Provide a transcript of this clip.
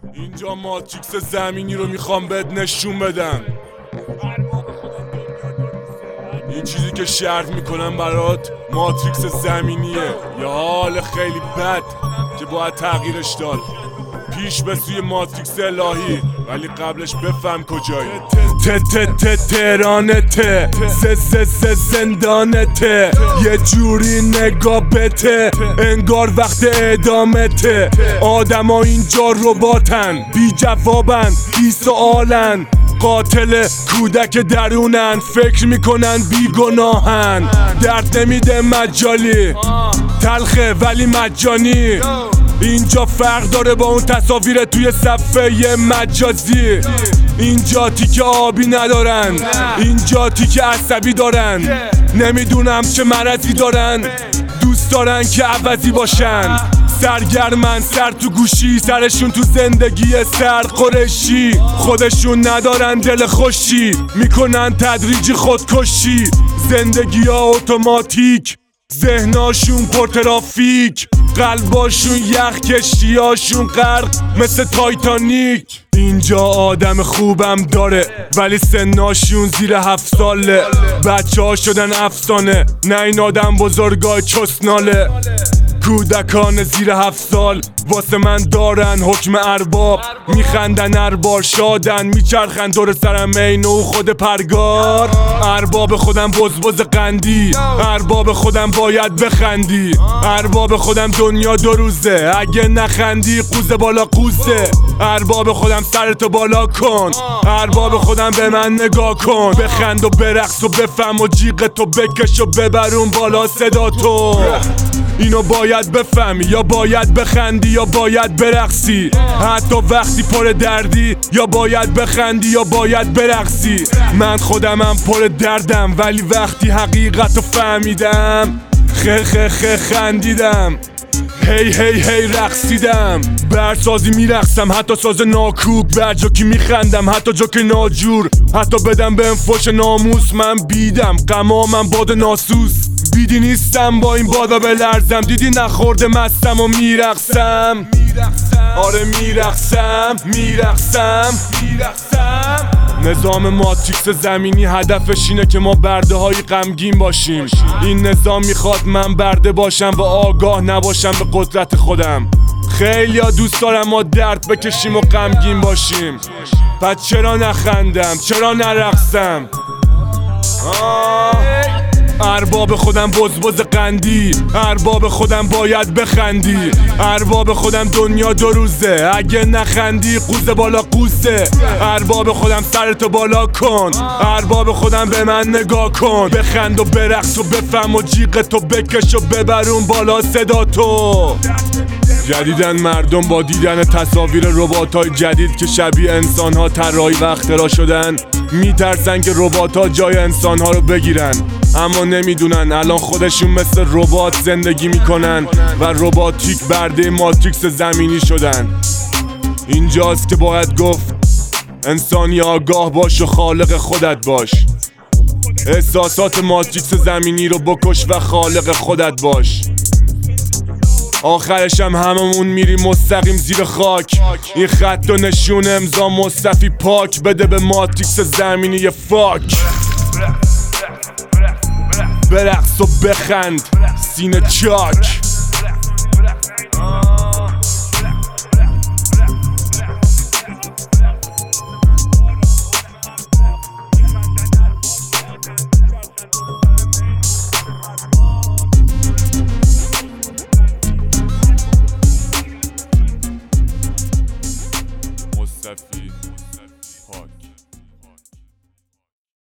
اینجا ماتریکس زمینی رو میخوام بهت نشون بدم. این چیزی که شرط میکنم برات ماتریکس زمینیه، یه حال خیلی بد که باید تغییرش داد، پیش به سوی ماتریکس الهی، ولی قبلش بفهم کجایی. تهرانته، زندانته، یه جوری نگاه بته انگار وقت اعدامته. آدما اینجا رباتن، بی جوابن، بی سؤالن، قاتل کودک درونن، فکر میکنن بی گناهن. درد نمیده مجالی، تلخه ولی مجانی. اینجا فرق داره با اون تصاویر توی صفحه مجازی. اینجا تیکه آبی ندارن، اینجا تیکه عصبی دارن. نمیدونم چه مرضی دارن، دوست دارن که عوضی باشن. سرگرمن، سر تو گوشی، سرشون تو زندگی سرقرشی. خودشون ندارن دل خوشی، میکنن تدریجی خودکشی. زندگی ها اتوماتیک، ذهناشون پرترافیک، قلباشون یخ، کشتیاشون غرق مثل تایتانیک. اینجا آدم خوبم داره ولی سناشون زیر 7 ساله. بچه ها شدن افسانه، نه این آدم بزرگای چسناله. کودکان زیر 7 سال واسه من دارن حکم ارباب. میخندن اربار، شادن، میچرخن دور سرم اینو خود پرگار. ارباب خودم بزبز قندی، ارباب خودم باید بخندی. ارباب خودم دنیا 2 روزه، اگه نخندی قوزه بالا قوزه. ارباب خودم سرتو بالا کن، ارباب خودم به من نگاه کن. بخند و برقص و بفهم و جیغتو بکش و ببرون بالا صدا تو. اینو باید بفهمی، یا باید بخندی یا باید برقصی. حتی وقتی پر دردی، یا باید بخندی یا باید برقصی. من خودمم پر دردم ولی وقتی حقیقتو فهمیدم خندیدم. هی رقصیدم، برسازی میرقصم، حتی ساز ناکوک، بر جوکی میخندم، حتی جوک ناجور. حتی بدم بهم فوش ناموس، من بیدم قمامم باد ناسوس. بیدی نیستم با این بادا بلرزم، دیدی نخورده مستم و میرقصم. آره میرقصم. نظام ماتریکس زمینی هدفش اینه که ما برده های غمگین باشیم. این نظام میخواد من برده باشم و آگاه نباشم به قدرت خودم. خیلی ها دوست دارم ما درد بکشیم و غمگین باشیم. پس چرا نخندم، چرا نرقصم؟ ارباب خودم بزبز قندی، ارباب خودم باید بخندی. ارباب خودم دنیا 2 روزه، اگه نخندی قوزه بالا قوزه. ارباب خودم سرتو بالا کن، ارباب خودم به من نگاه کن. بخند و برقص و بفهم و جیغتو بکش و ببرون بالا صدا تو. جدیدن مردم با دیدن تصاویر ربات‌های جدید که شبیه انسان‌ها طراحی و اختراع شدن میترسن که ربات‌ها جای انسان‌ها رو بگیرن، اما نمیدونن الان خودشون مثل ربات زندگی میکنن و رباتیک برده ماتریکس زمینی شدن. اینجاست که باید گفت انسانی آگاه باش و خالق خودت باش. احساسات ماتریکس زمینی رو بکش و خالق خودت باش. آخرش هم هممون میریم مستقیم زیر خاک. این خط و نشون امضا مصطفی پاک بده به ماتریکس زمینی یه فاک. برقص و بخند سینه چاک. مصطفی